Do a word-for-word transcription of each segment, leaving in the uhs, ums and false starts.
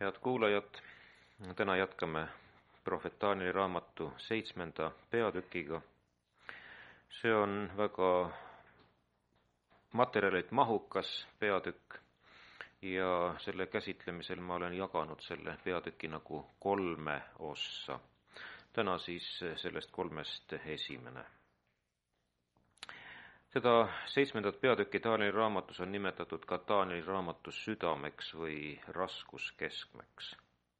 Head kuulajad, täna jätkame prohvet Taanieli raamatu seitsmenda peatükiga. See on väga materjalilt mahukas peatükk ja selle käsitlemisel ma olen jaganud selle peatüki nagu kolme ossa. Täna siis sellest kolmest esimene. Seda seitsmendat peatükki Taanieli raamatus on nimetatud ka Taanieli raamatu südameks või raskuskeskmeks.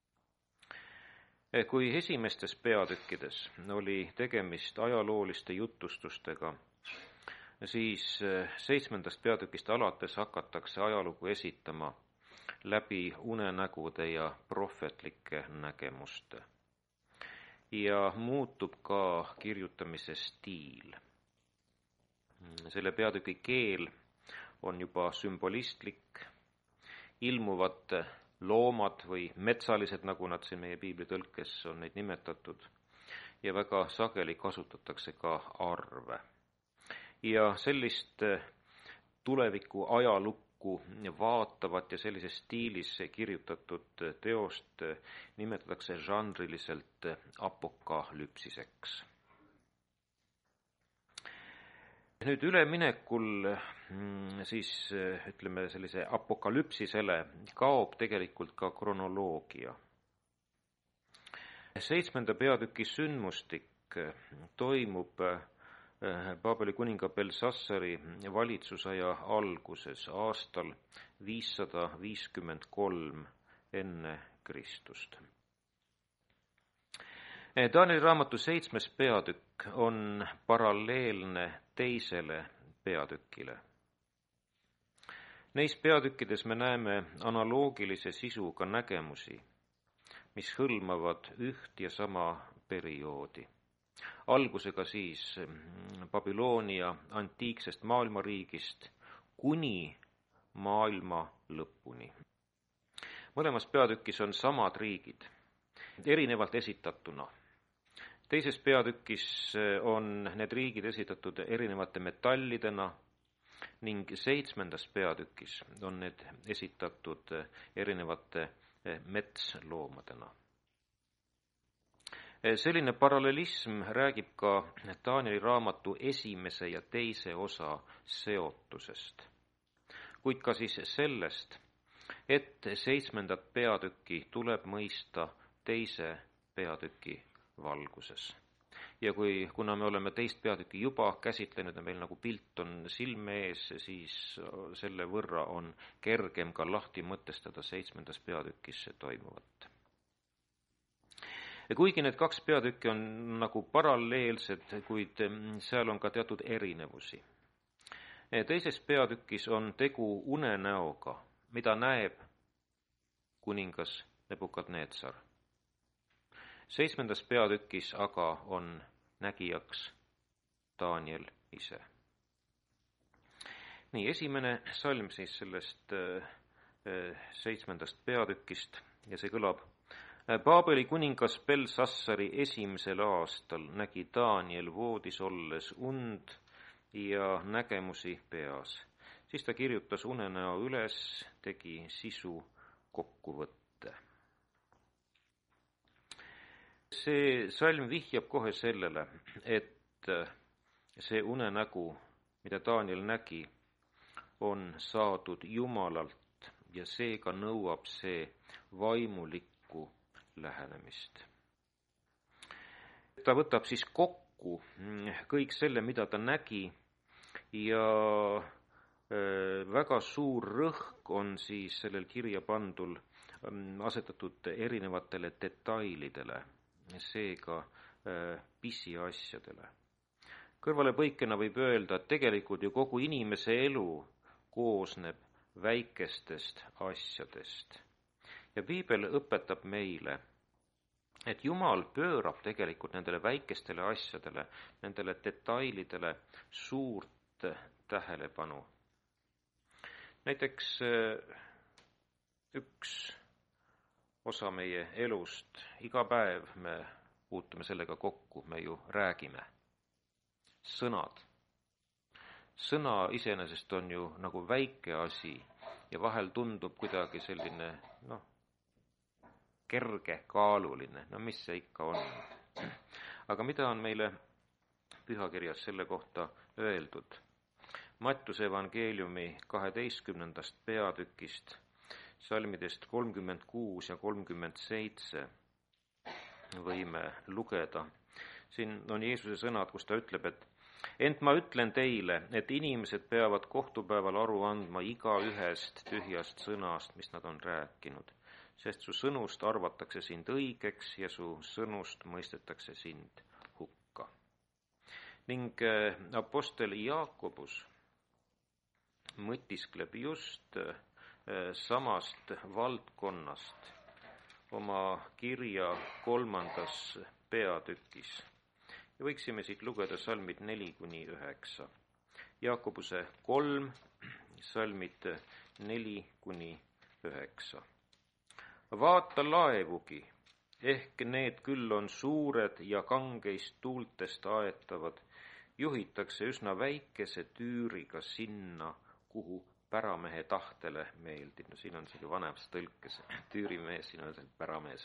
Kui esimestes peatükkides oli tegemist ajalooliste jutustustega, siis seitsmendast peatükist alates hakatakse ajalugu esitama läbi unenägude ja prohvetlike nägemuste. Ja muutub ka kirjutamise stiil. Selle peatüki keel on juba sümbolistlik, ilmuvad loomad või metsalised, nagu nad siin meie piibli tõlkes on neid nimetatud, ja väga sageli kasutatakse ka arve. Ja sellist tuleviku ajalukku vaatavat ja sellises stiilis kirjutatud teost nimetatakse žanriliselt apokalüpsiseks. Nüüd üleminekul siis ütleme sellise apokalüpsisele kaob tegelikult ka kronoloogia. Seitsmenda peatüki sündmustik toimub Paabeli kuninga Belsassari valitsusaja alguses aastal viissada viiskümmend kolm enne Kristust. Taanieli raamatu seitsmes peatükk on paralleelne teisele peatükile. Neis peatükkides me näeme analoogilise sisuga nägemusi, mis hõlmavad üht ja sama perioodi. Algusega siis Babyloonia antiiksest maailmariigist kuni maailma lõpuni. Mõlemas peatükis on samad riigid, erinevalt esitatuna. Teises peatükis on need riigid esitatud erinevate metallidena ning seitsmendas peatükis on need esitatud erinevate metsloomadena. Selline parallelism räägib ka Taanieli raamatu esimese ja teise osa seotusest, kuid ka siis sellest, et seitsmendat peatükki tuleb mõista teise peatüki valguses. Ja kui, kuna me oleme teist peatükki juba käsitlenud ja meil nagu pilt on silme ees, siis selle võrra on kergem ka lahti mõtestada seitsmendas peatükis toimuvat. Ja kuigi need kaks peatükki on nagu paralleelsed, kuid seal on ka teatud erinevusi. Teises peatükis on tegu unenäoga, mida näeb kuningas Nebukadnetsar. Seitsmendas peatükis aga on nägijaks Taaniel ise. Nii, esimene salm siis sellest seitsmendast peatükist ja see kõlab. Paabeli kuningas Belsassari esimesel aastal nägi Taaniel voodis olles und ja nägemusi peas. Siis ta kirjutas unenäo üles, tegi sisu kokkuvõtte. See salm vihjab kohe sellele, et see unenägu, mida Taaniel nägi, on saadud Jumalalt ja seega nõuab see vaimulikku lähenemist. Ta võtab siis kokku kõik selle, mida ta nägi ja väga suur rõhk on siis sellel kirja pandul asetatud erinevatele detailidele, seega pisiasjadele. Kõrvalepõikena võib öelda, et tegelikult ju kogu inimese elu koosneb väikestest asjadest. Ja piibel õpetab meile, et Jumal pöörab tegelikult nendele väikestele asjadele, nendele detailidele suurt tähelepanu. Näiteks üks osa meie elust, iga päev me puutume sellega kokku, me ju räägime. Sõnad. Sõna iseenesest on ju nagu väike asi ja vahel tundub kuidagi selline, noh, kergekaaluline. No mis see ikka on? Aga mida on meile pühakirjas selle kohta öeldud? Mattuse evangeeliumi kaheteistkümnendast peatükist, salmidest kolmkümmend kuus ja kolmkümmend seitse võime lugeda. Siin on Jeesuse sõnad, kus ta ütleb, et ent ma ütlen teile, et inimesed peavad kohtupäeval aru andma igaühest tühjast sõnast, mis nad on rääkinud, sest su sõnust arvatakse sind õigeks ja su sõnust mõistetakse sind hukka. Ning apostel Jaakobus mõtiskleb just samast valdkonnast oma kirja kolmandas peatükis. Ja võiksime siit lugeda salmid neli kuni üheksa. Jaakobuse kolm, salmid neli kuni üheksa. Vaata laevugi, ehk need küll on suured ja kangeist tuultest aetavad, juhitakse üsna väikese tüüriga sinna, kuhu päramehe tahtele meeldib. No siin on see vanemas tõlkes, tüürimees, siin on see päramees.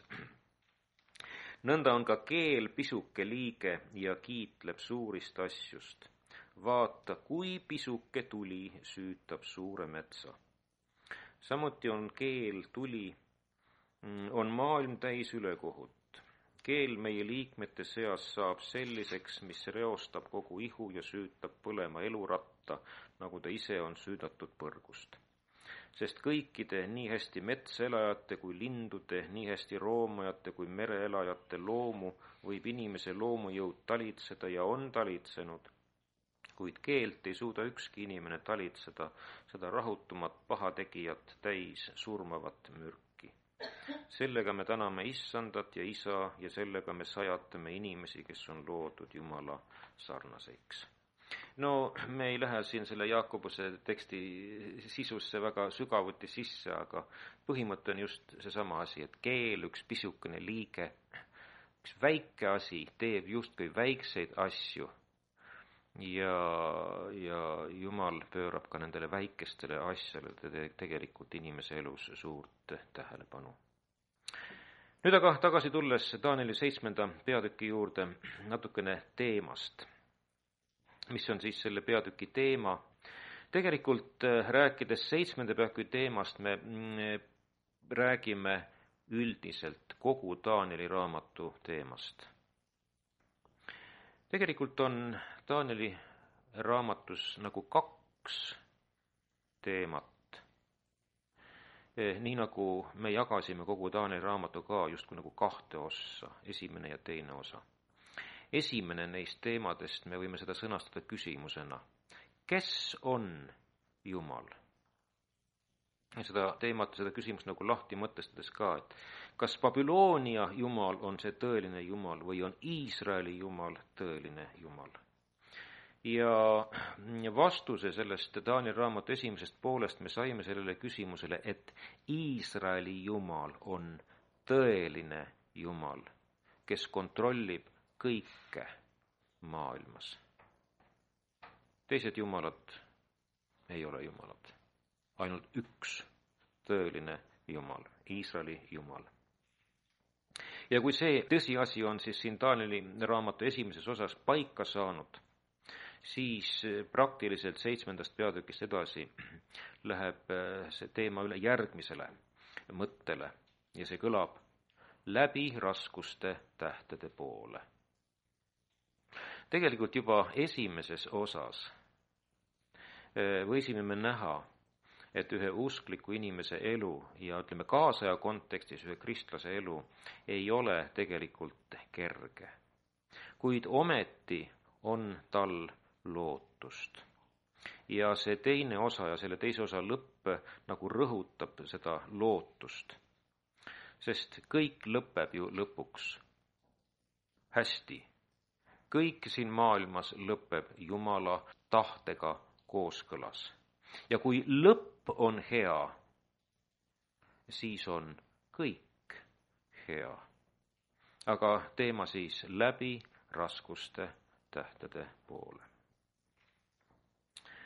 Nõnda on ka keel pisuke liige ja kiitleb suurist asjust. Vaata, kui pisuke tuli süütab suure metsa. Samuti on keel tuli, on maailm täis ülekohut. Keel meie liikmete seas saab selliseks, mis reostab kogu ihu ja süütab põlema eluratta, nagu ta ise on süüdatud põrgust. Sest kõikide, nii hästi metselajate kui lindude, nii hästi roomajate kui mereelajate loomu võib inimese loomujõud talitseda ja on talitsenud, kuid keelt ei suuda ükski inimene talitseda, seda rahutumat pahategijat täis surmavat mürki. Sellega me täname Issandat ja Isa ja sellega me sajatame inimesi, kes on loodud Jumala sarnaseks. No me ei lähe siin selle Jaakobuse teksti sisusse väga sügavuti sisse, aga põhimõte on just seesama asi, et keel, üks pisukene liige, üks väike asi teeb justkui väikseid asju ja, ja Jumal pöörab ka nendele väikestele asjale tegelikult inimese elus suurt tähelepanu. Nüüd aga tagasi tulles Danieli seitsmenda peatüki juurde natukene teemast. Mis on siis selle peatüki teema? Tegelikult rääkides seitsmenda peatüki teemast me räägime üldiselt kogu Danieli raamatu teemast. Tegelikult on Danieli raamatus nagu kaks teemat. Nii nagu me jagasime kogu Danieli raamatu ka justkui nagu kahte ossa, esimene ja teine osa. Esimene neist teemadest me võime seda sõnastada küsimusena. Kes on Jumal? Seda teemat, seda küsimust nagu lahti mõtestades ka, et kas Babyloonia Jumal on see tõeline Jumal või on Iisraeli Jumal tõeline Jumal? Ja vastuse sellest Danieli raamatu esimesest poolest me saime sellele küsimusele, et Iisraeli Jumal on tõeline Jumal, kes kontrollib kõike maailmas. Teised jumalad ei ole jumalad. Ainult üks tõeline Jumal, Iisraeli Jumal. Ja kui see tõsiasi on siis siin Danieli raamatu esimeses osas paika saanud, siis praktiliselt seitsmendast peatükist edasi läheb see teema üle järgmisele mõttele ja see kõlab läbi raskuste tähtede poole. Tegelikult juba esimeses osas võisime me näha, et ühe uskliku inimese elu ja ütleme kaasaja kontekstis ühe kristlase elu ei ole tegelikult kerge. Kuid ometi on tal lootust. Ja see teine osa ja selle teise osa lõpp nagu rõhutab seda lootust. Sest kõik lõpeb ju lõpuks hästi. Kõik siin maailmas lõpeb Jumala tahtega kooskõlas. Ja kui lõpp on hea, siis on kõik hea. Aga teema siis läbi raskuste tähtede poole.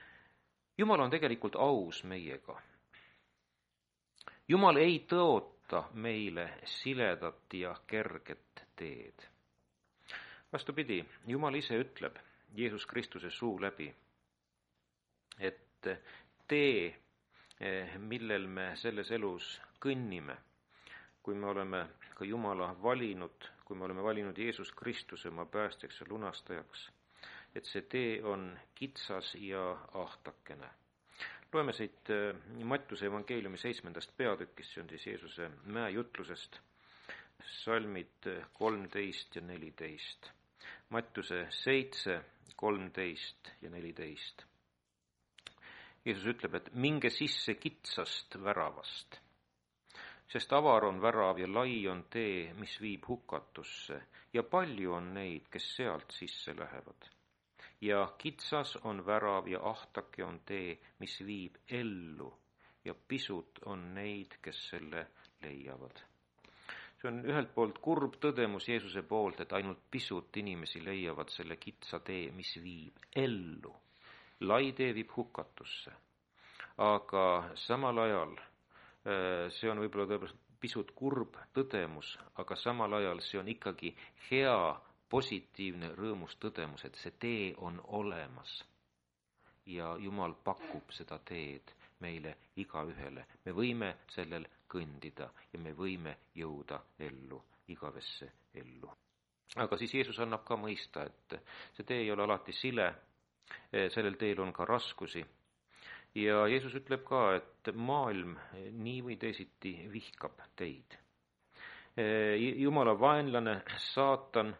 Jumal on tegelikult aus meiega. Jumal ei tõota avada meile siledat ja kerget teed. Vastupidi, Jumal ise ütleb Jeesus Kristuse suu läbi, et tee, millel me selles elus kõnnime, kui me oleme ka Jumala valinud, kui me oleme valinud Jeesus Kristuse oma päästjaks ja lunastajaks, et see tee on kitsas ja ahtakene. Loeme siit Mattiuse evangeeliumi seitsmendast peatükist, see on siis Jeesuse mäejutlusest, salmid kolmteist ja neliteist. Mattiuse seitse, kolmteist ja neliteist. Jeesus ütleb, et minge sisse kitsast väravast, sest avar on värav ja lai on tee, mis viib hukatusse, ja palju on neid, kes sealt sisse lähevad. Ja kitsas on värav ja ahtake on tee, mis viib ellu, ja pisut on neid, kes selle leiavad. See on ühelt poolt kurb tõdemus Jeesuse poolt, et ainult pisut inimesi leiavad selle kitsa tee, mis viib ellu. Lai tee viib hukatusse. Aga samal ajal, see on võib-olla tõepoolest pisut kurb tõdemus, aga samal ajal see on ikkagi hea, positiivne, rõõmus tõdemus, et see tee on olemas. Ja Jumal pakub seda teed meile igaühele. Me võime sellel kõndida ja me võime jõuda ellu, igavesse ellu. Aga siis Jeesus annab ka mõista, et see tee ei ole alati sile, sellel teel on ka raskusi. Ja Jeesus ütleb ka, et maailm nii või teisiti vihkab teid. Jumala vaenlane, saatan,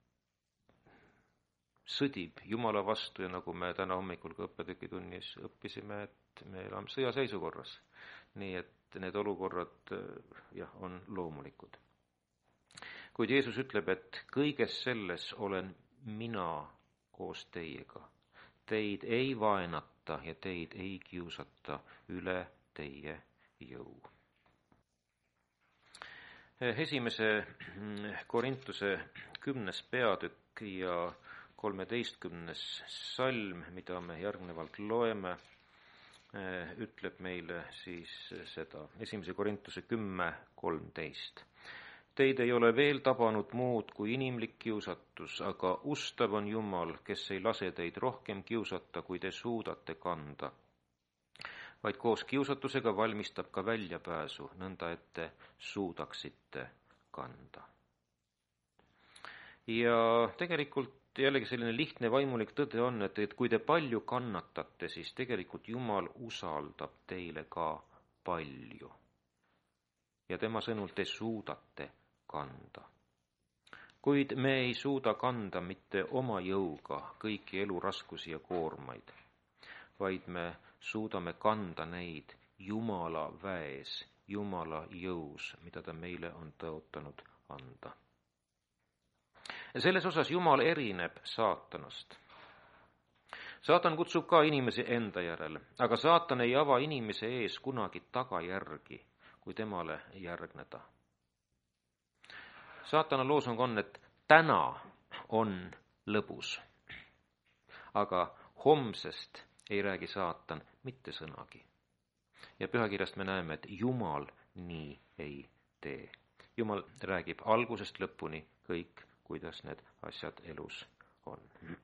sõdib Jumala vastu ja nagu me täna hommikul ka õppetükitunnis õppisime, et me elame sõjaseisukorras. Nii et need olukorrad jah, on loomulikud. Kuid Jeesus ütleb, et kõiges selles olen mina koos teiega. Teid ei vaenata ja teid ei kiusata üle teie jõu. Esimese Korintuse kümnes peatükk ja kolmeteistkümnes salm, mida me järgnevalt loeme, ütleb meile siis seda. Esimese Korintuse kümme, kolmteist. Teid ei ole veel tabanud muud kui inimlik kiusatus, aga ustav on Jumal, kes ei lase teid rohkem kiusata, kui te suudate kanda. Vaid koos kiusatusega valmistab ka väljapääsu, nõnda et te suudaksite kanda. Ja tegelikult jällegi selline lihtne vaimulik tõde on, et, et kui te palju kannatate, siis tegelikult Jumal usaldab teile ka palju. Ja tema sõnul te suudate kanda. Kuid me ei suuda kanda mitte oma jõuga kõiki elu raskusi ja koormaid, vaid me suudame kanda neid Jumala väes, Jumala jõus, mida ta meile on tõotanud anda. Selles osas Jumal erineb saatanast. Saatan kutsub ka inimesi enda järele, aga saatan ei ava inimese ees kunagi tagajärgi, kui temale järgneda. Saatana loosung on, et täna on lõbus, aga homsest ei räägi saatan mitte sõnagi. Ja pühakirjast me näeme, et Jumal nii ei tee. Jumal räägib algusest lõpuni kõik, kuidas need asjad elus on.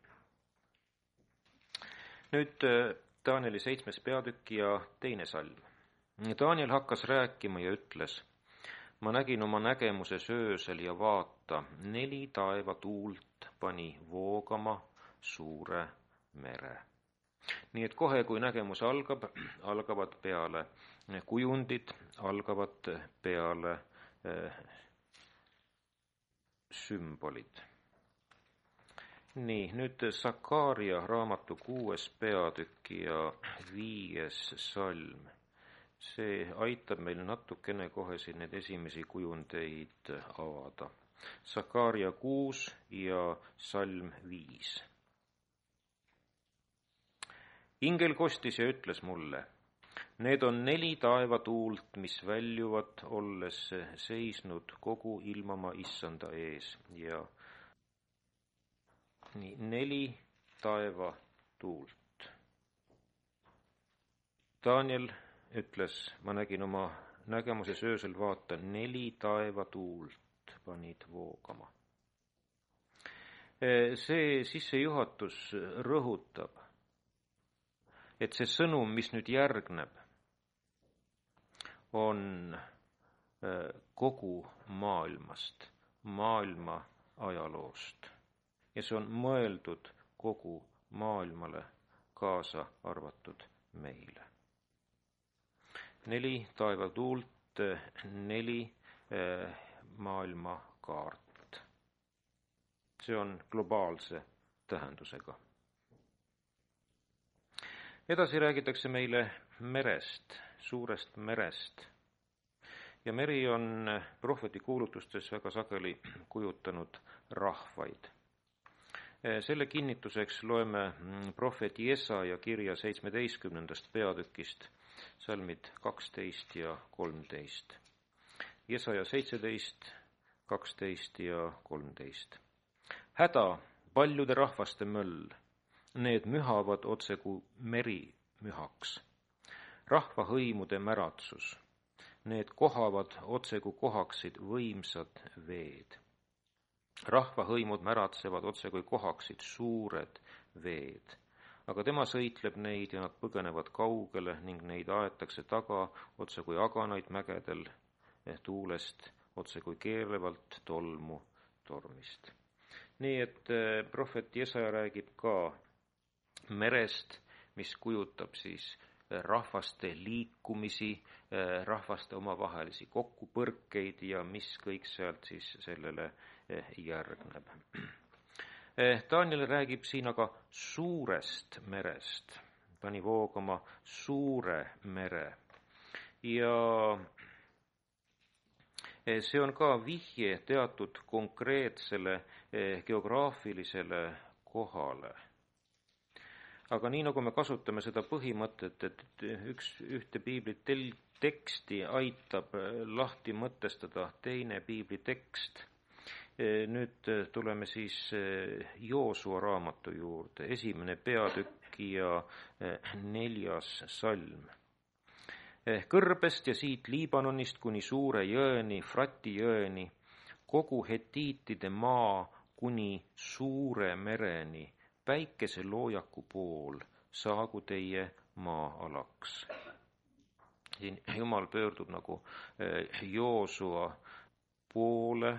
Nüüd Danieli seitsmes peatükk ja teine salm. Daniel hakkas rääkima ja ütles, ma nägin oma nägemuses öösel ja vaata, neli taevatuult pani voogama suure mere. Nii et kohe, kui nägemus algab, algavad peale kujundid, algavad peale äh, sümbolid. Nii, nüüd Sakaaria raamatu kuues peatükk ja viies salm. See aitab meil natukene kohe siin need esimesi kujundeid avada. Sakaaria kuus ja salm viis. Ingel kostis ja ütles mulle, need on neli taevatuult, mis väljuvad, olles seisnud kogu ilmamaa issanda ees. Ja nii, neli taevatuult. Daniel ütles, ma nägin oma nägemuses öösel vaata, neli taevatuult panid voogama. See sissejuhatus rõhutab, et see sõnum, mis nüüd järgneb, on kogu maailmast, maailma ajaloost. Ja see on mõeldud kogu maailmale, kaasa arvatud meile. Neli taevatuult, neli maailmakaart. See on globaalse tähendusega. Edasi räägitakse meile merest, suurest merest. Ja meri on prohveti kuulutustes väga sageli kujutanud rahvaid. Selle kinnituseks loeme prohvet Jesaja kirja seitsmeteistkümnendast peatükist, salmid kaksteist ja kolmteist. Jesaja seitseteist, kaksteist ja kolmteist. Häda, paljude rahvaste möll, need mühavad otse kui meri mühaks. Rahvahõimude märatsus, need kohavad otse kui kohaksid võimsad veed. Rahvahõimud märatsevad otse kui kohaksid suured veed, aga tema sõitleb neid ja nad põgenevad kaugele ning neid aetakse taga otse kui aganaid mägedel tuulest, otse kui keerlevalt tolmu tormist. Nii et prohvet Jesaja räägib ka merest, mis kujutab siis rahvaste liikumisi, rahvaste omavahelisi kokkupõrkeid ja mis kõik sealt siis sellele järgneb. Daniel räägib siin aga suurest merest, pani voogama suure mere ja see on ka vihje teatud konkreetsele geograafilisele kohale. Aga nii nagu me kasutame seda põhimõtet, et üks, ühte piibli teksti aitab lahti mõtestada teine piibli tekst, nüüd tuleme siis Joosua raamatu juurde, esimene peatükk ja neljas salm. Kõrbest ja siit Liibanonist kuni suure jõeni, Frati jõeni, kogu hetiitide maa kuni suure mereni, päikese loojaku pool saagu teie maa-alaks. Siin Jumal pöördub nagu Joosua poole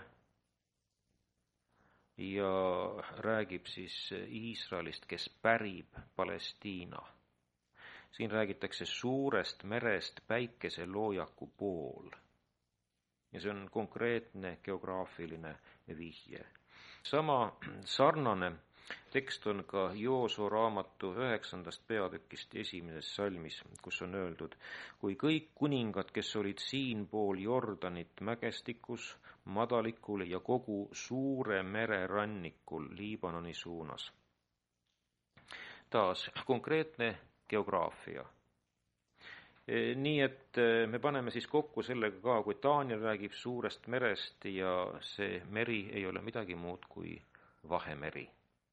ja räägib siis Iisraelist, kes pärib Palestiina. Siin räägitakse suurest merest päikese loojaku pool. Ja see on konkreetne geograafiline vihje. Sama sarnane tekst on ka Joosua raamatu üheksandast peatükist esimeses salmis, kus on öeldud, kui kõik kuningad, kes olid siin pool Jordanit mägestikus, madalikul ja kogu suure mere rannikul Liibanoni suunas. Taas konkreetne geograafia. Nii et me paneme siis kokku sellega ka, kui Daniel räägib suurest merest ja see meri ei ole midagi muud kui Vahemeri.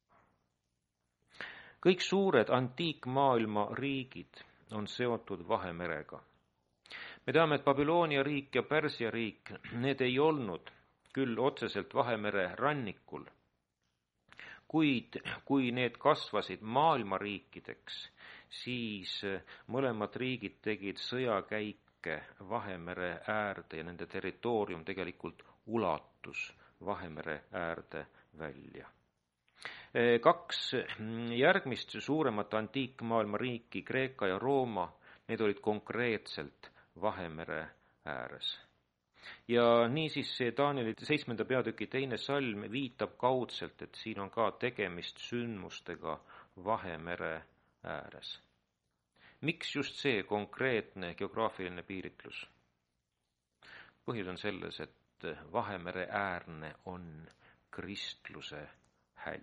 Kõik suured antiikmaailma riigid on seotud Vahemerega. Me teame, et Babyloonia riik ja Pärsia riik, need ei olnud küll otseselt Vahemere rannikul, kuid kui need kasvasid maailma riikideks, siis mõlemad riigid tegid sõjakäike Vahemere äärde ja nende territoorium tegelikult ulatus Vahemere äärde välja. Kaks järgmist suuremat antiikmaailma riiki, Kreeka ja Rooma, need olid konkreetselt Vahemere ääres. Ja niisiis see Danieli seitsmenda peatüki teine salm viitab kaudselt, et siin on ka tegemist sündmustega Vahemere ääres. Miks just see konkreetne geograafiline piiritlus? Põhjus on selles, et Vahemere äärne on kristluse häll.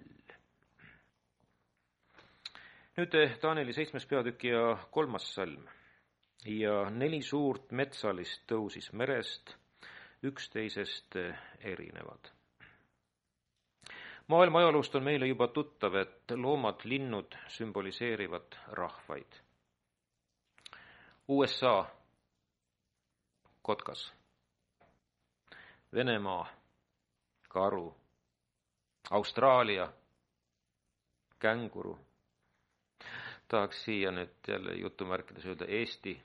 Nüüd Danieli seitsmes peatükk ja kolmas salm. Ja neli suurt metsalist tõusis merest, üksteisest erinevad. Maailma ajaloost on meile juba tuttav, et loomad, linnud sümboliseerivad rahvaid. U S A kotkas. Venemaa, karu, Austraalia, känguru. Tahaks siia nüüd jälle jutumärkides öelda Eesti,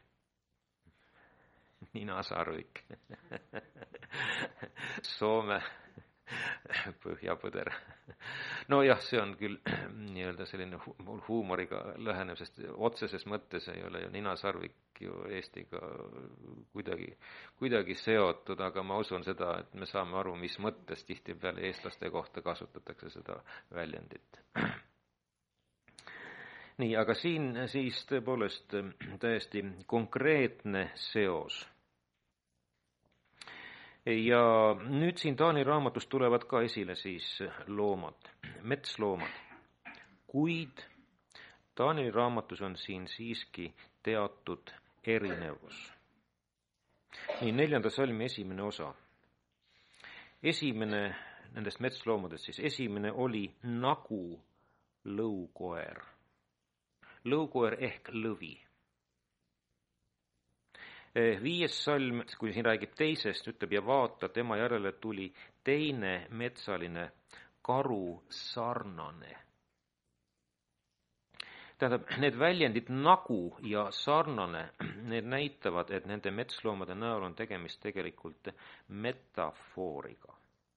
ninasarvik, Soome, põhjapõder. No jah, see on küll nii-öelda selline hu- huumoriga lähenev, sest otseses mõttes ei ole ju ninasarvik ju Eestiga kuidagi, kuidagi seotud, aga ma usun seda, et me saame aru, mis mõttes tihtipeale eestlaste kohta kasutatakse seda väljendit. Nii, aga siin siis tõepoolest täiesti konkreetne seos. Ja nüüd siin Taani raamatus tulevad ka esile siis loomad, metsloomad. Kuid Taani raamatus on siin siiski teatud erinevus. Nii, neljanda salmi esimene osa. Esimene nendest metsloomadest siis, esimene oli nagu lõukoer. Lõukoer ehk lõvi. Viies salm, kui siin räägib teisest, ütleb ja vaata, tema järele tuli teine metsaline karu sarnane. Tähendab, need väljendid nagu ja sarnane, need näitavad, et nende metsloomade näol on tegemist tegelikult metafooriga.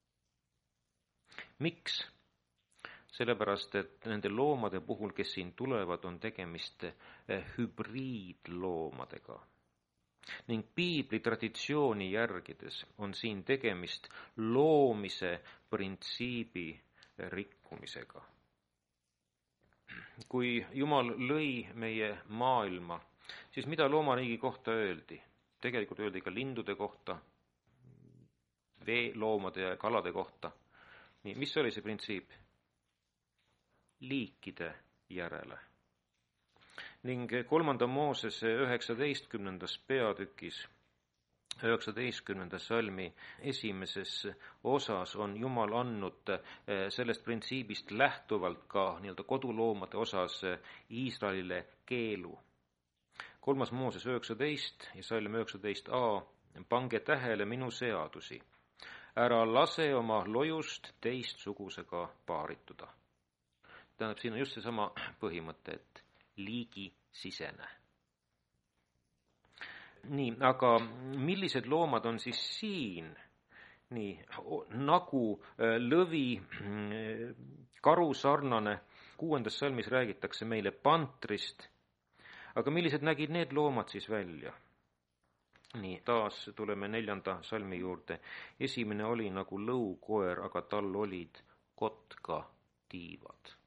Miks? Sellepärast, et nende loomade puhul, kes siin tulevad, on tegemist hübriidloomadega. Ning piibli traditsiooni järgides on siin tegemist loomise printsiibi rikkumisega. Kui Jumal lõi meie maailma, siis mida loomariigi kohta öeldi? Tegelikult öeldi ka lindude kohta, veeloomade ja kalade kohta. Nii, mis oli see printsiip? Liikide järele. Ning kolmanda Moosese üheksateistkümnendas peatükis, üheksateistkümnenda salmi esimeses osas on Jumal andnud sellest printsiibist lähtuvalt ka nii-öelda koduloomade osas Iisraelile keelu. Kolmas Mooses üheksateist ja salm üheksateist a, pange tähele minu seadusi. Ära lase oma lojust teistsugusega paarituda. Tähendab, siin on just seesama põhimõte, et liigi sisene. Nii, aga millised loomad on siis siin? Nii, nagu lõvi, karu sarnane, kuuendas salmis räägitakse meile pantrist, aga millised nägid need loomad siis välja? Nii, taas tuleme neljanda salmi juurde. Esimene oli nagu lõukoer, aga tal olid kotka tiivad.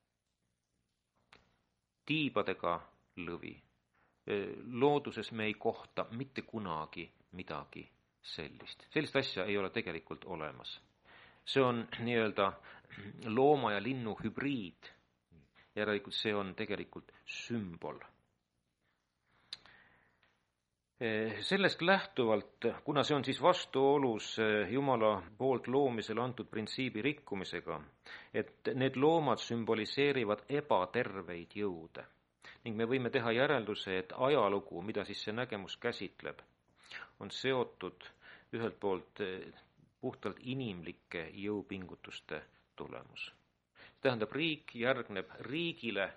Tiibadega lõvi. Looduses me ei kohta mitte kunagi midagi sellist. Sellist asja ei ole tegelikult olemas. See on nii-öelda looma ja linnu hübriid. Järelikult see on tegelikult sümbol. Sellest lähtuvalt, kuna see on siis vastuolus Jumala poolt loomisele antud printsiibi rikkumisega, et need loomad sümboliseerivad ebaterveid jõude. Ning me võime teha järelduse, et ajalugu, mida siis see nägemus käsitleb, on seotud ühelt poolt puhtalt inimlike jõupingutuste tulemus. Tähendab, riik järgneb riigile,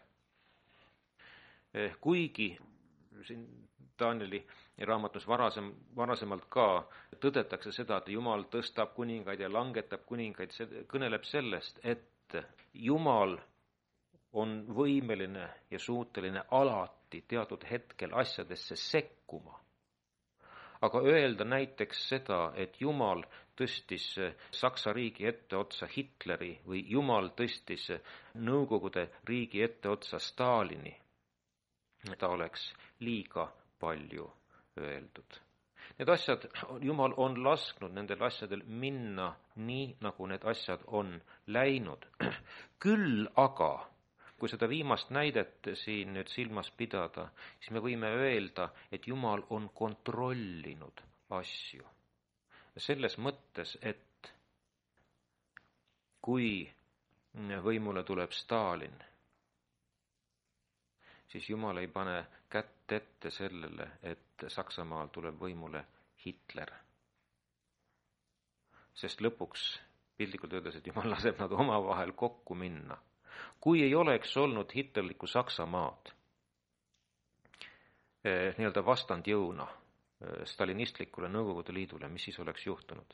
kuigi siin Danieli raamatus varasem, varasemalt ka tõdetakse seda, et Jumal tõstab kuningaid ja langetab kuningaid, see kõneleb sellest, et Jumal on võimeline ja suuteline alati teatud hetkel asjadesse sekkuma. Aga öelda näiteks seda, et Jumal tõstis Saksa riigi etteotsa Hitleri või Jumal tõstis Nõukogude riigi etteotsa Stalini, ta oleks liiga palju öeldud. Need asjad, Jumal on lasknud nendel asjadel minna nii, nagu need asjad on läinud. Küll aga, kui seda viimast näidet siin nüüd silmas pidada, siis me võime öelda, et Jumal on kontrollinud asju. Selles mõttes, et kui võimule tuleb Stalin, siis Jumal ei pane kätt ette sellele, et Saksamaal tuleb võimule Hitler. Sest lõpuks piltlikult öeldes, et Jumal laseb nad omavahel kokku minna. Kui ei oleks olnud hitlerlikku Saksamaad eh, nii-öelda vastandjõuna eh, stalinistlikule Nõukogude Liidule, mis siis oleks juhtunud?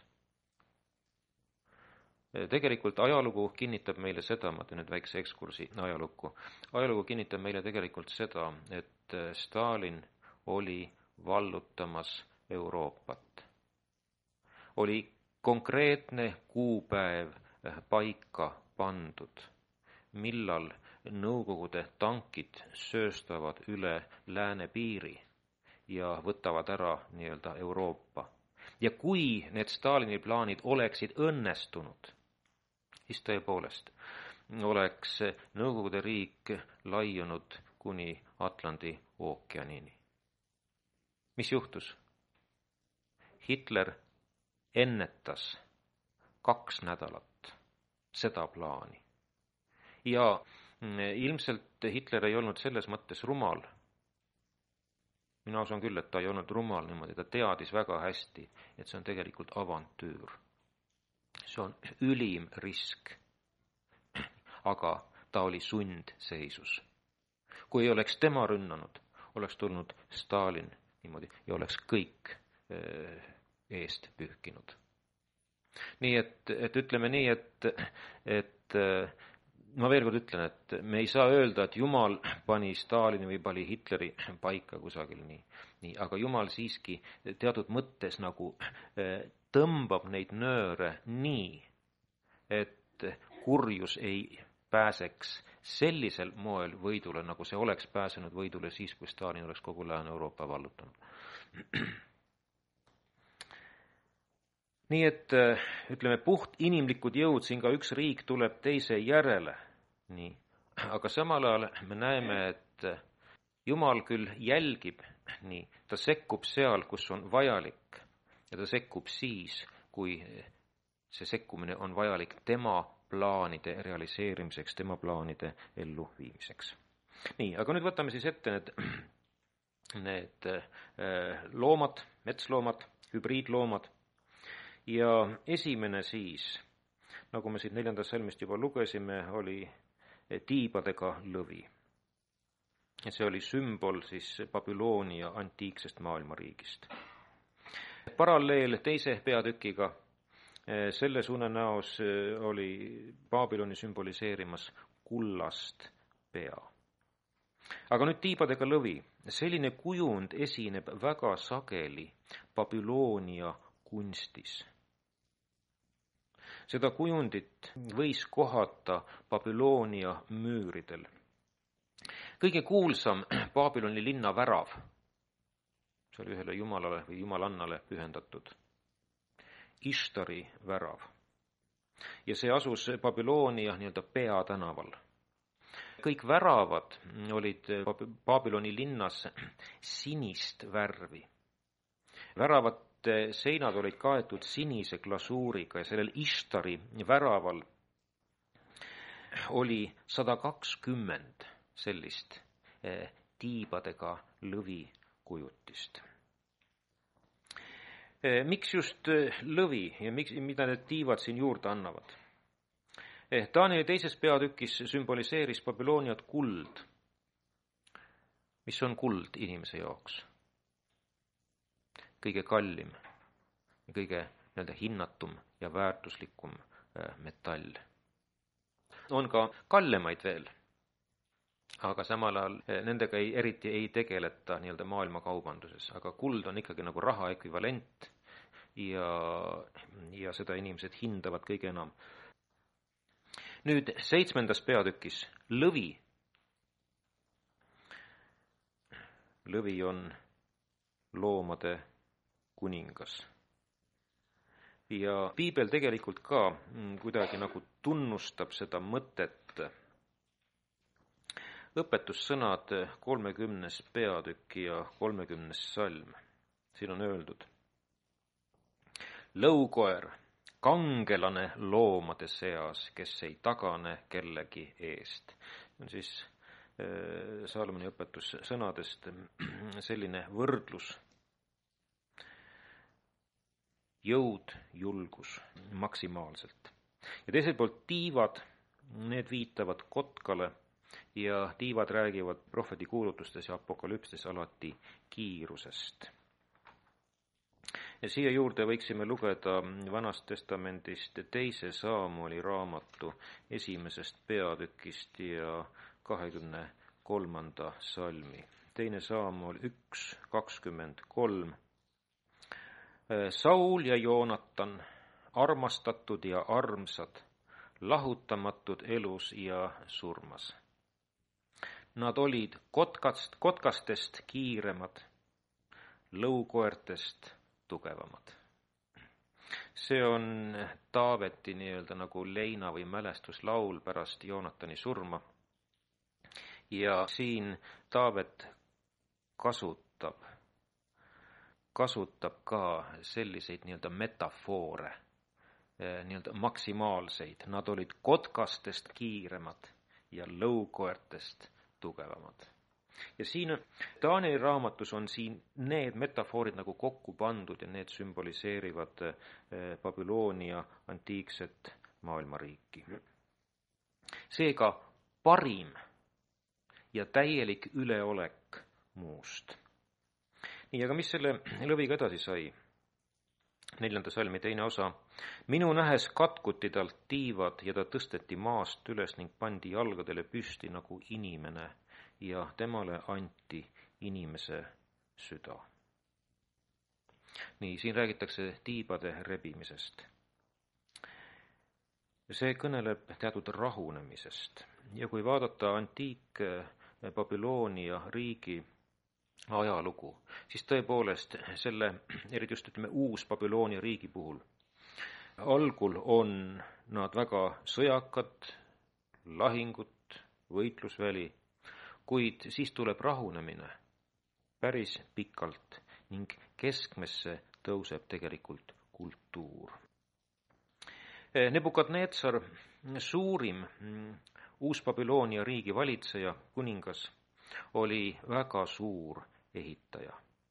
Eh, tegelikult ajalugu kinnitab meile seda, ma teen nüüd väikse ekskursi ajalukku, ajalugu kinnitab meile tegelikult seda, et Stalin oli vallutamas Euroopat. Oli konkreetne kuupäev paika pandud, millal Nõukogude tankid sööstavad üle lääne piiri ja võtavad ära nii-öelda Euroopa. Ja kui need Stalini plaanid oleksid õnnestunud, siis tõepoolest oleks Nõukogude riik laiunud kuni Atlandi ookeanini. Mis juhtus? Hitler ennetas kaks nädalat seda plaani. Ja ilmselt Hitler ei olnud selles mõttes rumal. Mina usun küll, et ta ei olnud rumal niimoodi, ta teadis väga hästi, et see on tegelikult avantüür. See on ülim risk. Aga ta oli sundseisus. Kui ei oleks tema rünnanud, oleks tulnud Stalin niimoodi ja oleks kõik eest pühkinud. Nii et, et ütleme nii, et, et ma veel kord ütlen, et me ei saa öelda, et Jumal pani Stalini või pani Hitleri paika kusagil nii, nii. Aga Jumal siiski teatud mõttes nagu tõmbab neid nööre nii, et kurjus ei pääseks sellisel moel võidule, nagu see oleks pääsenud võidule siis, kui Stalin oleks kogu Lääne-Euroopa vallutanud. Nii et ütleme, puht inimlikud jõud, siin ka üks riik tuleb teise järele. Nii. Aga samal ajal me näeme, et Jumal küll jälgib, nii, ta sekkub seal, kus on vajalik ja ta sekkub siis, kui see sekkumine on vajalik tema plaanide realiseerimiseks, tema plaanide elluviimiseks. Nii, aga nüüd võtame siis ette need, need loomad, metsloomad, hübriidloomad. Ja esimene siis, nagu me siit neljandast salmist juba lugesime, oli tiibadega lõvi. See oli sümbol siis Babyloonia antiiksest maailmariigist. Paralleel teise peatükiga, selles unenäos oli Babyloni sümboliseerimas kullast pea. Aga nüüd tiibadega lõvi. Selline kujund esineb väga sageli Babyloonia kunstis. Seda kujundit võis kohata Babyloonia müüridel. Kõige kuulsam Babyloni linna värav, see oli ühele jumalale või jumalannale pühendatud, Ishtari värav. Ja see asus Babyloonia nii-öelda peatänaval. Kõik väravad olid Babyloni linnas sinist värvi. Väravad seinad olid kaetud sinise glasuuriga ja sellel Ishtari väraval oli sada kakskümmend sellist tiibadega lõvi kujutist. Miks just lõvi ja miks, mida need tiivad siin juurde annavad? Danieli teises peatükis sümboliseeris Babyloniat kuld. Mis on kuld inimese jaoks? Kõige kallim ja kõige nii-öelda hinnatum ja väärtuslikum metall. On ka kallemaid veel, aga samal ajal nendega ei, eriti ei tegeleta nii-öelda maailmakaubanduses, aga kuld on ikkagi nagu raha ekvivalent ja, ja seda inimesed hindavad kõige enam. Nüüd seitsmendas peatükis lõvi. Lõvi on loomade kuningas. Ja piibel tegelikult ka kuidagi nagu tunnustab seda mõtet. Õpetussõnad kolmekümnes peatükk ja kolmekümnes salm. Siin on öeldud. Lõukoer, kangelane loomade seas, kes ei tagane kellegi eest. On siis Saalomoni õpetussõnadest selline võrdlus. jõud, julgus maksimaalselt. ja teiselt poolt tiivad, need viitavad kotkale ja tiivad räägivad prohveti kuulutustes ja apokalüpstes alati kiirusest. ja siia juurde võiksime lugeda Vanast Testamendist teise Saamueli raamatu esimesest peatükist ja kahekümne kolmanda salmi. teine Saamuel üks kakskümmend kolm. Saul ja Joonatan, armastatud ja armsad, lahutamatud elus ja surmas. Nad olid kotkast, kotkastest kiiremad, lõukoertest tugevamad. See on Taaveti nii-öelda nagu leina või mälestuslaul pärast Joonatani surma. Ja siin Taavet kasutab, kasutab ka selliseid nii-öelda metafoore, nii-öelda maksimaalseid. Nad olid kotkastest kiiremad ja lõukoertest tugevamad. Ja siin Taanieli raamatus on siin need metafoorid nagu kokku pandud ja need sümboliseerivad Babyloonia antiikset maailmariiki. Seega parim ja täielik üleolek muust. nii, aga mis selle lõviga edasi sai? Neljanda salmi teine osa. Minu nähes katkuti talt tiivad ja ta tõsteti maast üles ning pandi jalgadele püsti nagu inimene ja temale anti inimese süda. nii, siin räägitakse tiibade rebimisest. See kõneleb teatud rahunemisest ja kui vaadata antiik Babyloonia riigi ajalugu, siis tõepoolest selle, eriti just ütleme uus Babyloonia riigi puhul, algul on nad väga sõjakad, lahingut, võitlusväli, kuid siis tuleb rahunemine päris pikalt ning keskmesse tõuseb tegelikult kultuur. Nebukadnetsar, suurim uus Babyloonia riigi valitseja, kuningas, oli väga suur ehitaja.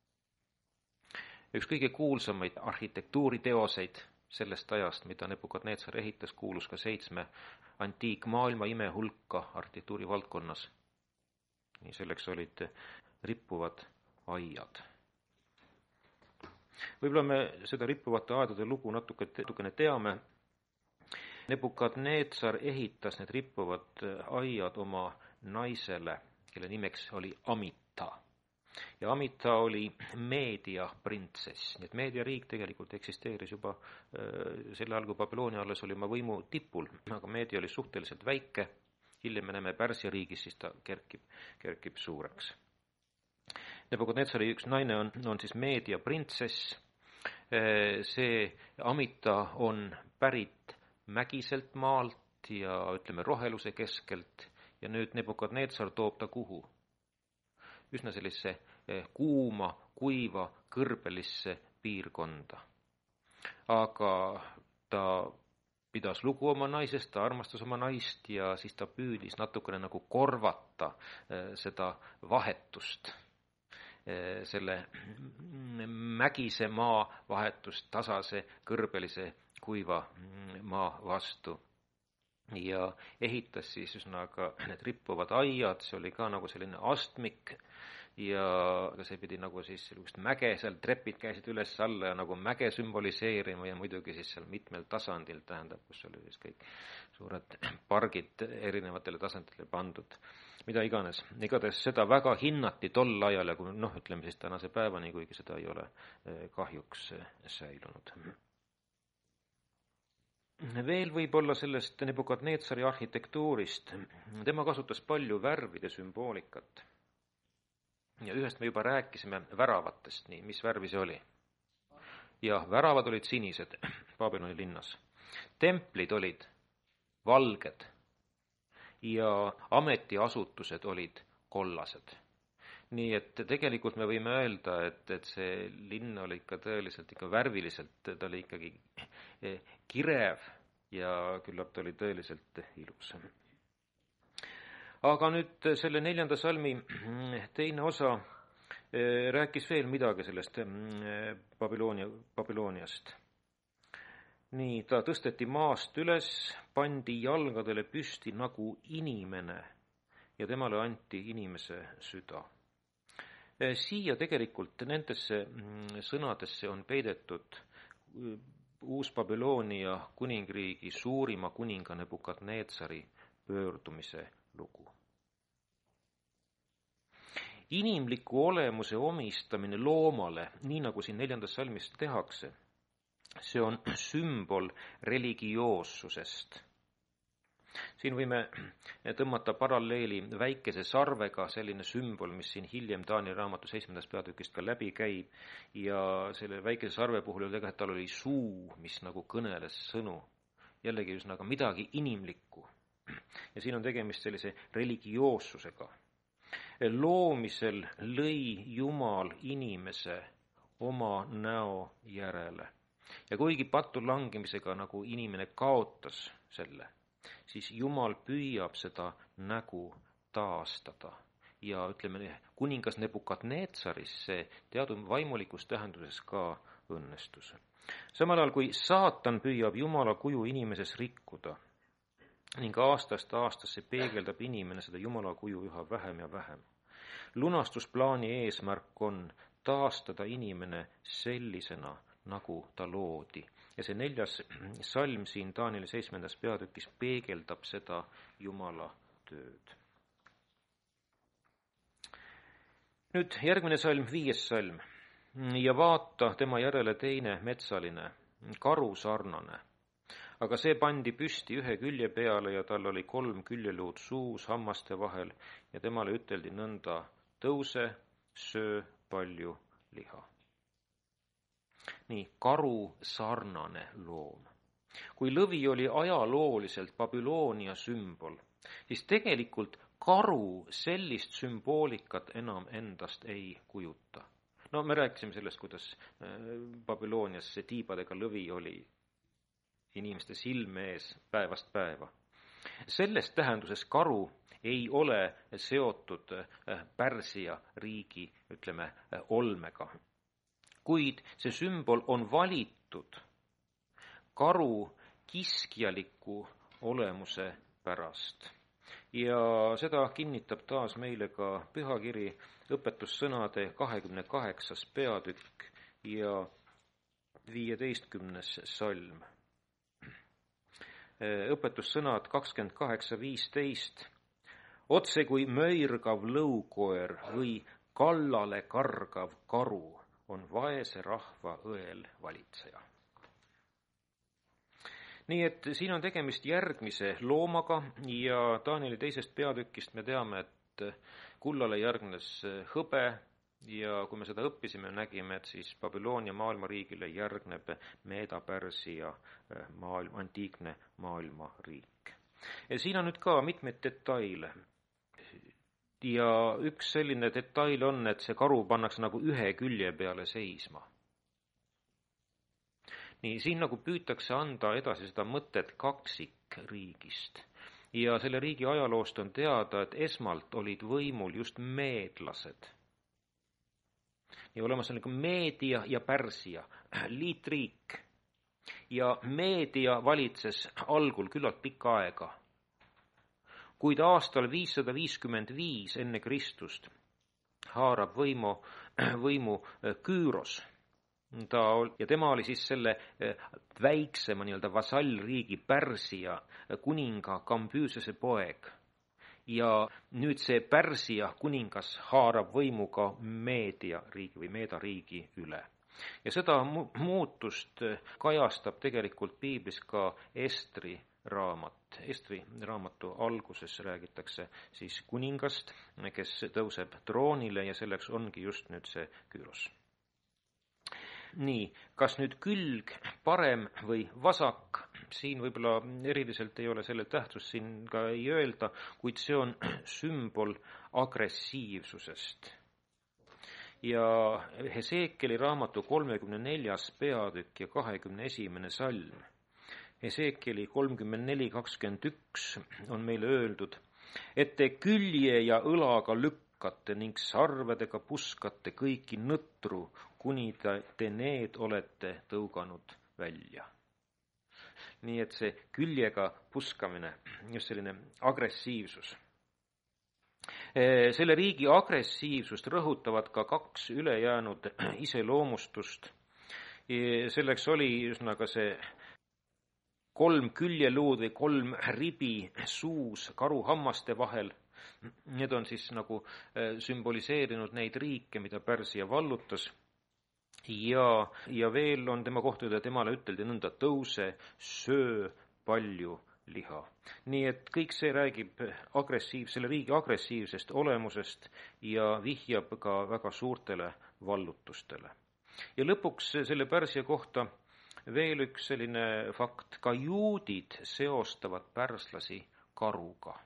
Üks kõige kuulsamaid arhitektuuriteoseid sellest ajast, mida Nebukadnetsar ehitas, kuulus ka seitsme antiikmaailma ime hulka arhitektuuri valdkonnas. Nii selleks olid rippuvad aiad. Võib-olla me seda rippuvate aedade lugu natuke, natukene teame. Nebukadnetsar ehitas need rippuvad aiad oma naisele, kelle nimeks oli Amita. Ja Amita oli Meedia printsess. Nii et Meedia riik tegelikult eksisteeris juba selle ajal, kui Babyloonia alles oli oma võimu tipul, aga Meedia oli suhteliselt väike. Hiljem me näeme Pärsia riigis, siis ta kerkib, kerkib suureks. Nebukadnetsari üks naine on, on siis Meedia printsess. See Amita on pärit mägiselt maalt ja ütleme roheluse keskelt ja nüüd Nebukadnetsar toob ta kuhu? Üsna sellisse kuuma, kuiva, kõrbelisse piirkonda. Aga ta pidas lugu oma naisest, ta armastas oma naist ja siis ta püüdis natukene nagu korvata seda vahetust, selle mägise maa vahetust tasase, kõrbelise, kuiva maa vastu. Ja ehitas siis üsnaga need rippuvad aiad, see oli ka nagu selline astmik ja see pidi nagu siis sellist mäge, seal trepid käisid üles alla ja nagu mäge sümboliseerima ja muidugi siis seal mitmel tasandil, tähendab, kus oli siis kõik suured pargid erinevatele tasanditele pandud, mida iganes. Igatahes seda väga hinnati tol ajal ja kui noh, ütleme siis tänase päevani, kuigi seda ei ole kahjuks säilunud. Veel võib olla sellest Nebukadnetsari arhitektuurist. Tema kasutas palju värvide sümboolikat. Ja ühest me juba rääkisime väravatest, nii, mis värvi see oli. Ja väravad olid sinised Babyloni linnas. Templid olid valged ja ametiasutused olid kollased. Nii et tegelikult me võime öelda, et, et see linn oli ikka tõeliselt ikka värviliselt, ta oli ikkagi kirev ja küllap ta oli tõeliselt ilus. Aga nüüd selle neljanda salmi teine osa rääkis veel midagi sellest Babyloonia, Babyloniast. nii, ta tõsteti maast üles, pandi jalgadele püsti nagu inimene ja temale anti inimese süda. Siia tegelikult nendesse sõnadesse on peidetud Uus-Babyloonia kuningriigi suurima kuninga Nebukadnetsari pöördumise lugu. Inimliku olemuse omistamine loomale, nii nagu siin neljandas salmis tehakse, see on sümbol religioossusest. Siin võime tõmmata paralleeli väikese sarvega, selline sümbol, mis siin hiljem Taanieli raamatu seitsmendast peatükist ka läbi käib, ja selle väikese sarve puhul oli tegelikult, tal oli suu, mis nagu kõneles sõnu. Jällegi üsnaga midagi inimlikku. Ja siin on tegemist sellise religioossusega. Loomisel lõi Jumal inimese oma näo järele. Ja kuigi pattu langemisega nagu inimene kaotas selle, siis Jumal püüab seda nägu taastada. Ja ütleme, kuningas Nebukadnetsaris see teatud vaimulikus tähenduses ka õnnestus. Samal ajal, kui saatan püüab Jumala kuju inimeses rikkuda ning aastast aastasse peegeldab inimene seda Jumala kuju üha vähem ja vähem. Lunastusplaani eesmärk on taastada inimene sellisena, nagu ta loodi. Ja see neljas salm siin Taanieli seitsmendas peatükis peegeldab seda Jumala tööd. Nüüd järgmine salm, viies salm. Ja vaata tema järele teine metsaline, karu sarnane. Aga see pandi püsti ühe külje peale ja tal oli kolm küljeluud suus hammaste vahel ja temale üteldi nõnda, tõuse, söö palju liha. Nii, karu sarnane loom. Kui lõvi oli ajalooliselt Babyloonia sümbol, siis tegelikult karu sellist sümboolikat enam endast ei kujuta. No me rääkisime sellest, kuidas Babylonias see tiibadega lõvi oli inimeste silme ees päevast päeva. Selles tähenduses karu ei ole seotud Pärsia riigi, ütleme, olmega. Kuid see sümbol on valitud karu kiskjaliku olemuse pärast. Ja seda kinnitab taas meile ka pühakiri õpetussõnade kahekümne kaheksas peatükk ja viieteistkümnes salm. Õpetussõnad kakskümmend kaheksa viisteist. Otse kui möirgav lõukoer või kallale kargav karu on vaese rahva õel valitseja. Nii et siin on tegemist järgmise loomaga ja Taanieli teisest peatükist me teame, et kullale järgnes hõbe ja kui me seda õppisime, nägime, et siis Babyloonia maailmariigile järgneb Meeda-Pärsia maailm, antiikne maailmariik. Ja siin on nüüd ka mitmeid detaile. Ja üks selline detail on, et see karu pannakse nagu ühe külje peale seisma. Nii, siin nagu püütakse anda edasi seda mõtet kaksikriigist. Ja selle riigi ajaloost on teada, et esmalt olid võimul just meedlased. Ja olemas on nagu Meedia ja Pärsia, liitriik. Ja Meedia valitses algul küllalt pikka aega. Kuid aastal viissada viiskümmend viis enne Kristust haarab võimu, võimu Küüros. Ta, ja tema oli siis selle väiksema nii-öelda vasallriigi Pärsia kuninga Kambüüsese poeg. Ja nüüd see Pärsia kuningas haarab võimu ka Meedia riigi või Meeda riigi üle. Ja seda muutust kajastab tegelikult piiblis ka Estri raamat. Estri raamatu alguses räägitakse siis kuningast, kes tõuseb troonile ja selleks ongi just nüüd see Küüros. Nii, kas nüüd külg parem või vasak, siin võib-olla eriliselt ei ole selle tähtsust siin ka ei öelda, kuid see on sümbol agressiivsusest. Ja Heseekeli raamatu kolmekümne neljas peatükk ja kahekümne esimene salm. Heseekeli kolmkümmend neli kakskümmend üks on meile öeldud, et te külje ja õlaga lükkate ning sarvedega puskate kõiki nõtru, kuni te need olete tõuganud välja. nii et see küljega puskamine, just selline agressiivsus. Selle riigi agressiivsust rõhutavad ka kaks ülejäänud iseloomustust. Selleks oli üsnaga see kolm küljeluud või kolm ribi suus karuhammaste vahel. Need on siis nagu sümboliseerinud neid riike, mida Pärsia vallutas. Ja, ja veel on tema kohta, temale üteldi nõnda: tõuse, söö palju liha. Nii et kõik see räägib agressiiv, selle riigi agressiivsest olemusest ja vihjab ka väga suurtele vallutustele. Ja lõpuks selle Pärsia kohta veel üks selline fakt: ka juudid seostavad pärslasi karuga.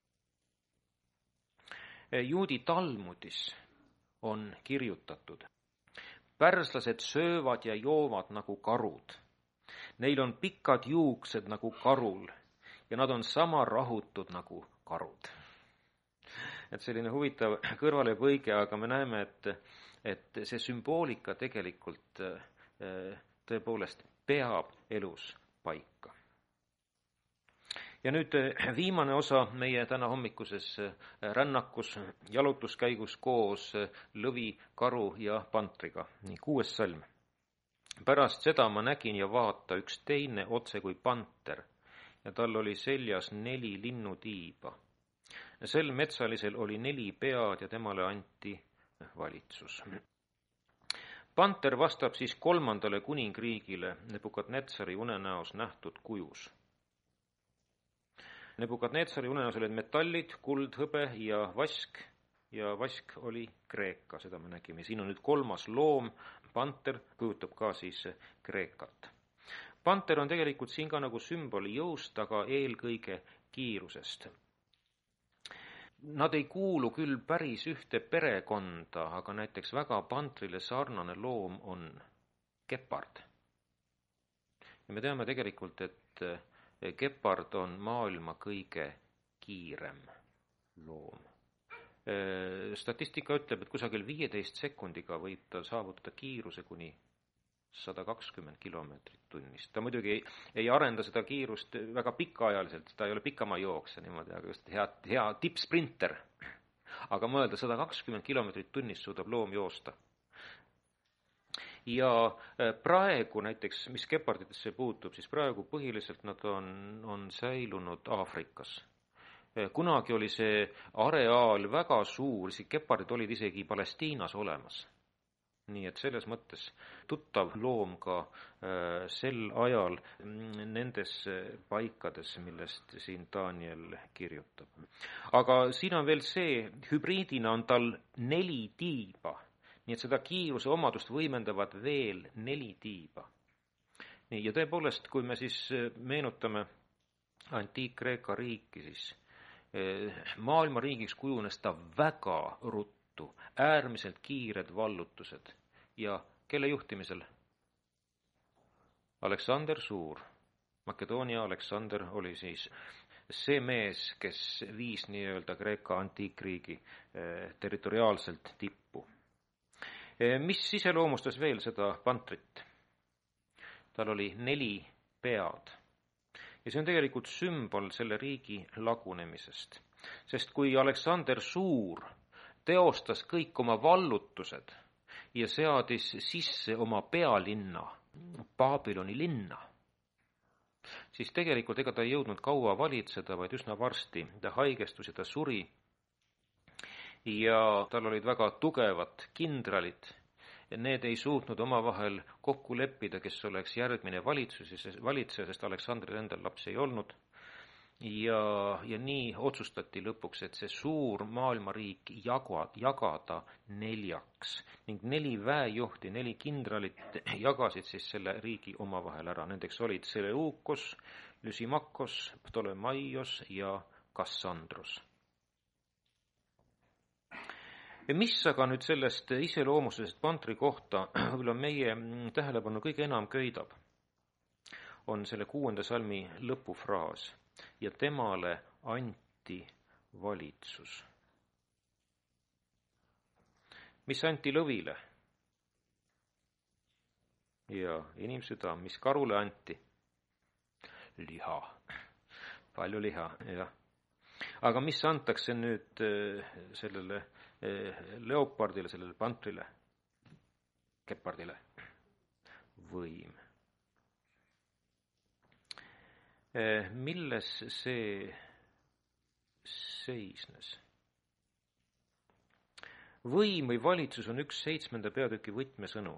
Juudi Talmudis on kirjutatud: pärslased söövad ja joovad nagu karud. Neil on pikad juuksed nagu karul ja nad on sama rahutud nagu karud. Et selline huvitav kõrvalepõige, aga me näeme, et, et see sümboolika tegelikult tõepoolest peab elus paika. Ja nüüd viimane osa meie täna hommikuses rännakus, jalutuskäigus koos lõvi, karu ja pantriga. Nii, kuues salm. Pärast seda ma nägin ja vaata üks teine otse kui panter ja tal oli seljas neli linnutiiba. Sel metsalisel oli neli pead ja temale anti valitsus. Panter vastab siis kolmandale kuningriigile Nebukadnetsari unenäos nähtud kujus. Nebukadnetsari unenäos olid metallid, kuld, hõbe ja vask, ja vask oli Kreeka, seda me nägime. Siin on nüüd kolmas loom, panter kujutab ka siis Kreekat. Panter on tegelikult siin ka nagu sümboli jõust, aga eelkõige kiirusest. Nad ei kuulu küll päris ühte perekonda, aga näiteks väga pantrile sarnane loom on gepard. Ja me teame tegelikult, et gepard on maailma kõige kiirem loom. Statistika ütleb, et kusagil viieteist sekundiga võib ta saavutada kiiruse kuni sada kakskümmend kilomeetrit tunnis. Ta muidugi ei, ei arenda seda kiirust väga pikaajaliselt, ta ei ole pikama jooksja niimoodi, aga just hea, hea tippsprinter. Aga mõelda, sada kakskümmend kilomeetrit tunnis suudab loom joosta. Ja praegu näiteks, mis geparditesse puutub, siis praegu põhiliselt nad on, on säilunud Aafrikas. Kunagi oli see areaal väga suur, see gepardid olid isegi Palestiinas olemas. Nii et selles mõttes tuttav loom ka äh, sel ajal nendes paikades, millest siin Daniel kirjutab. Aga siin on veel see, hübriidina on tal neli tiiba, nii et seda kiiruse omadust võimendavad veel neli tiiba. Nii, ja tõepoolest, kui me siis meenutame antiik-Kreeka riiki, siis äh, maailma riigiks kujunes ta väga ruttu. Äärmiselt kiired vallutused ja kelle juhtimisel? Aleksander Suur, Makedoonia Aleksander oli siis see mees, kes viis nii-öelda Kreeka antiikriigi territoriaalselt tippu. Mis iseloomustas veel seda pantrit? Tal oli neli pead ja see on tegelikult sümbol selle riigi lagunemisest, sest kui Aleksander Suur teostas kõik oma vallutused ja seadis sisse oma pealinna, Babyloni linna, siis tegelikult ega ta ei jõudnud kaua valitseda, vaid üsna varsti ta haigestus ja ta suri. Ja tal olid väga tugevad kindralid ja need ei suutnud omavahel kokku leppida, kes oleks järgmine valitseja, sest Aleksandril endal lapsi ei olnud. Ja, ja nii otsustati lõpuks, et see suur maailmariik jagada, jagada neljaks ning neli väejuhti, neli kindralit jagasid siis selle riigi omavahel ära. Nendeks olid Seleukos, Lysimakos, Ptolemaios ja Kassandros. Ja mis aga nüüd sellest iseloomusest pantri kohta võib-olla meie tähelepanu kõige enam köidab, on selle kuuenda salmi lõpufraas. Ja temale anti valitsus. Mis anti lõvile? Ja inimsüda, mis karule anti? liha. Palju liha, jah. Aga mis antakse nüüd sellele leopardile, sellele pantrile, gepardile? Võim. Milles see seisnes? Võim või valitsus on üks seitsmenda peatüki võtmesõnu.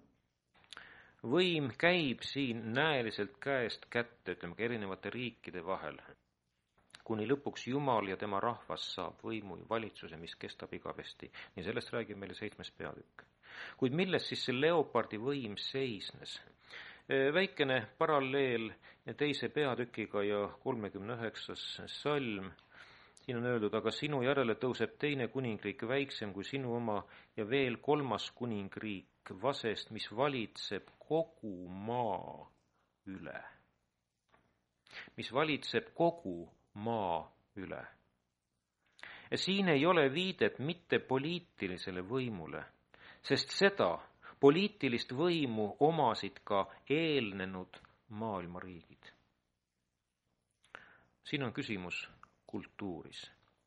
Võim käib siin näeliselt käest kätte, ütleme ka erinevate riikide vahel, kuni lõpuks Jumal ja tema rahvas saab võimu ja valitsuse, mis kestab igavesti. Nii sellest räägib meile seitsmes peatükk. Kuid milles siis see leopardi võim seisnes? Väikene paralleel teise peatükiga ja kolmekümne üheksas salm. Siin on öeldud, aga sinu järele tõuseb teine kuningriik väiksem kui sinu oma ja veel kolmas kuningriik vasest, mis valitseb kogu maa üle. Mis valitseb kogu maa üle. Ja siin ei ole viidet mitte poliitilisele võimule, sest seda poliitilist võimu omasid ka eelnenud maailmariigid. Siin on küsimus kultuuris.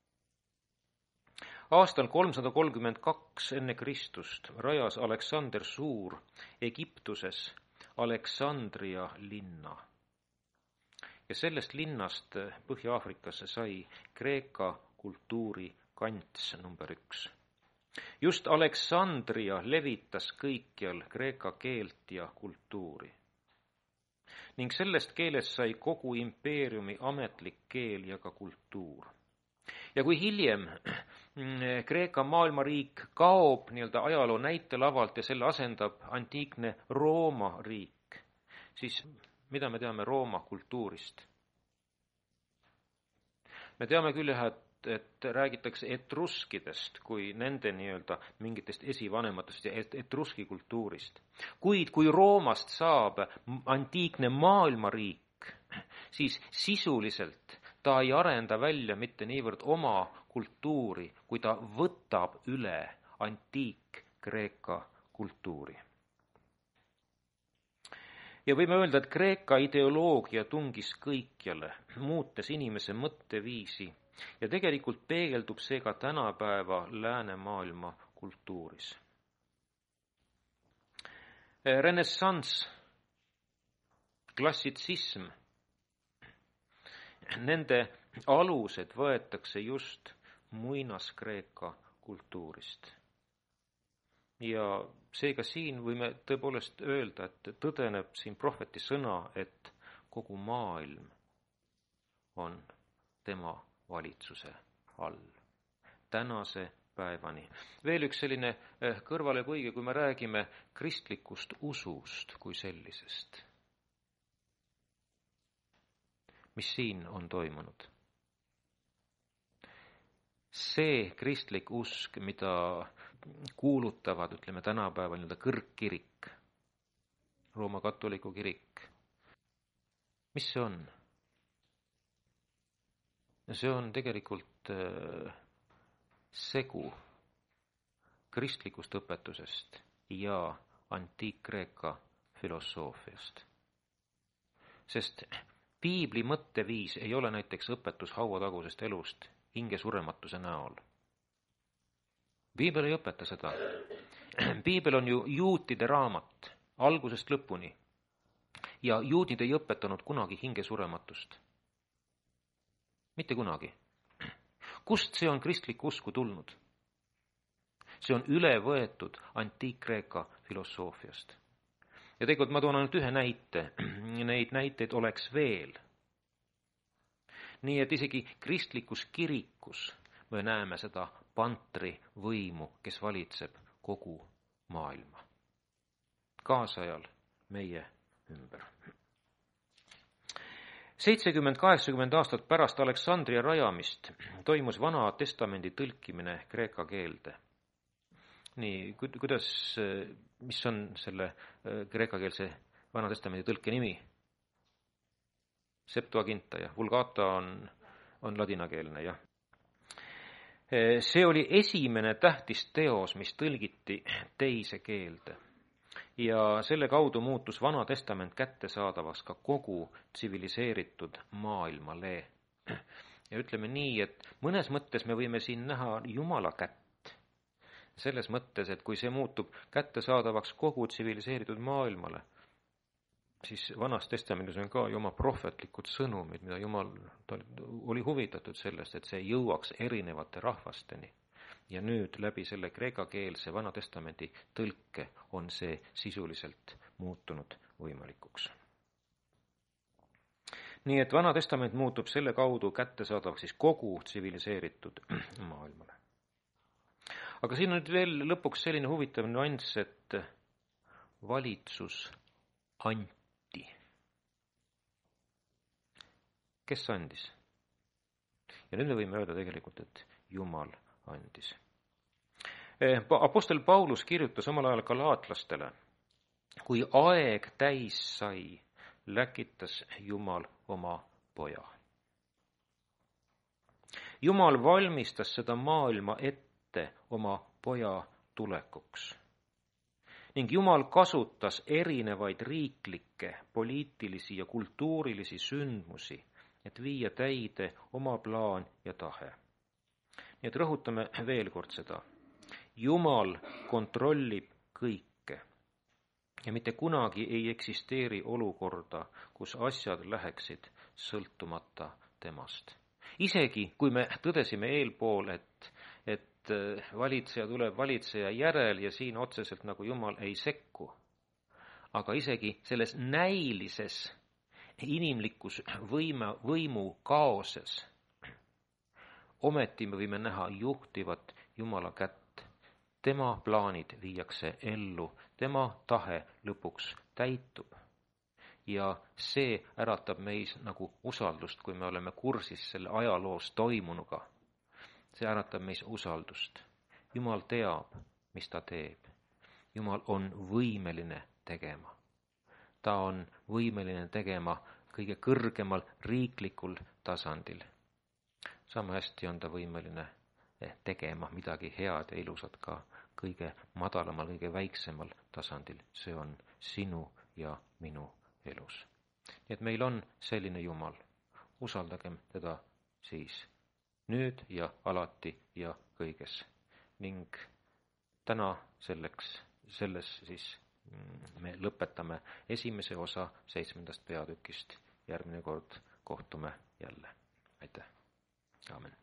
Aastal kolmsada kolmkümmend kaks enne Kristust rajas Aleksander Suur Egiptuses Aleksandria linna. Ja sellest linnast Põhja-Aafrikasse sai Kreeka kultuuri kants number üks. Just Aleksandria levitas kõikjal kreeka keelt ja kultuuri. Ning sellest keelest sai kogu impeeriumi ametlik keel ja ka kultuur. Ja kui hiljem Kreeka maailmariik kaob nii-öelda ajaloo näitelavalt ja selle asendab antiikne Rooma riik, siis mida me teame Rooma kultuurist? Me teame küll, et, et räägitakse etruskidest kui nende nii-öelda mingitest esivanematest ja etruski kultuurist. Kuid kui Roomast saab antiikne maailmariik, siis sisuliselt ta ei arenda välja mitte niivõrd oma kultuuri, kui ta võtab üle antiik-Kreeka kultuuri. Ja võime öelda, et Kreeka ideoloogia tungis kõikjale, muutes inimese mõtteviisi ja tegelikult peegeldub see ka tänapäeva läänemaailma kultuuris. Renessanss, klassitsism, nende alused võetakse just muinaskreeka kultuurist. Ja seega siin võime tõepoolest öelda, et tõdeneb siin prohveti sõna, et kogu maailm on tema valitsuse all. Tänase päevani. Veel üks selline kõrvalepõige, kui me räägime kristlikust usust kui sellisest. Mis siin on toimunud? See kristlik usk, mida kuulutavad, ütleme tänapäeval nii-öelda kõrgkirik, Rooma katoliku kirik. Mis see on? See on tegelikult segu kristlikust õpetusest ja antiik-Kreeka filosoofiast. Sest piibli mõtteviis ei ole näiteks õpetus hauatagusest elust hingesurematuse näol. Piibel ei õpeta seda. Piibel on ju juutide raamat algusest lõpuni ja juudid ei õpetanud kunagi hingesurematust. Mitte kunagi. Kust see on kristlik usku tulnud? See on üle võetud antiik-Kreeka filosoofiast. Ja tegelikult ma toon ainult ühe näite. Neid näiteid oleks veel. Nii et isegi kristlikus kirikus me näeme seda pantri võimu, kes valitseb kogu maailma. Kaasajal meie ümber. seitsekümmend kaheksakümmend aastat pärast Aleksandria rajamist toimus Vana Testamendi tõlkimine kreeka keelde. Nii, kuidas, mis on selle kreekakeelse Vana Testamendi tõlke nimi? Septuaginta ja Vulgata on, on ladinakeelne, jah. See oli esimene tähtis teos, mis tõlgiti teise keelde. ja selle kaudu muutus Vana Testament kättesaadavaks ka kogu tsiviliseeritud maailmale. Ja ütleme nii, et mõnes mõttes me võime siin näha Jumala kätt. Selles mõttes, et kui see muutub kättesaadavaks kogu tsiviliseeritud maailmale, siis Vanas Testamendis on ka ju oma prohvetlikud sõnumid, mida Jumal oli huvitatud sellest, et see jõuaks erinevate rahvasteni. Ja nüüd läbi selle kreekakeelse Vana Testamenti tõlke on see sisuliselt muutunud võimalikuks. Nii et Vana Testament muutub selle kaudu kättesaadavaks siis kogu tsiviliseeritud maailmale. Aga siin on nüüd veel lõpuks selline huvitav nüanss, et valitsus anti. Kes andis? Ja nüüd me võime öelda tegelikult, et Jumal andis. Apostel Paulus kirjutas omal ajal galaatlastele, kui aeg täis sai, läkitas Jumal oma poja. Jumal valmistas seda maailma ette oma poja tulekuks. Ning Jumal kasutas erinevaid riiklikke, poliitilisi ja kultuurilisi sündmusi, et viia täide oma plaan ja tahe. Nii et rõhutame veel kord seda. Jumal kontrollib kõike ja mitte kunagi ei eksisteeri olukorda, kus asjad läheksid sõltumata temast. Isegi kui me tõdesime eelpool, et, et valitseja tuleb valitseja järel ja siin otseselt nagu Jumal ei sekku, aga isegi selles näilises inimlikus võima, võimu kaoses ometi me võime näha juhtivat Jumala kätt. Tema plaanid viiakse ellu, tema tahe lõpuks täitub. Ja see äratab meis nagu usaldust, kui me oleme kursis selle ajaloos toimunuga. See äratab meis usaldust. Jumal teab, mis ta teeb. Jumal on võimeline tegema. Ta on võimeline tegema kõige kõrgemal riiklikul tasandil. Sama hästi on ta võimeline tegema midagi head ja ilusat ka kõige madalamal, kõige väiksemal tasandil. See on sinu ja minu elus. Nii et meil on selline Jumal. Usaldagem teda siis nüüd ja alati ja kõiges. Ning täna selleks, selles siis me lõpetame esimese osa seitsmendast peatükist. Järgmine kord kohtume jälle. Aitäh. Aamen.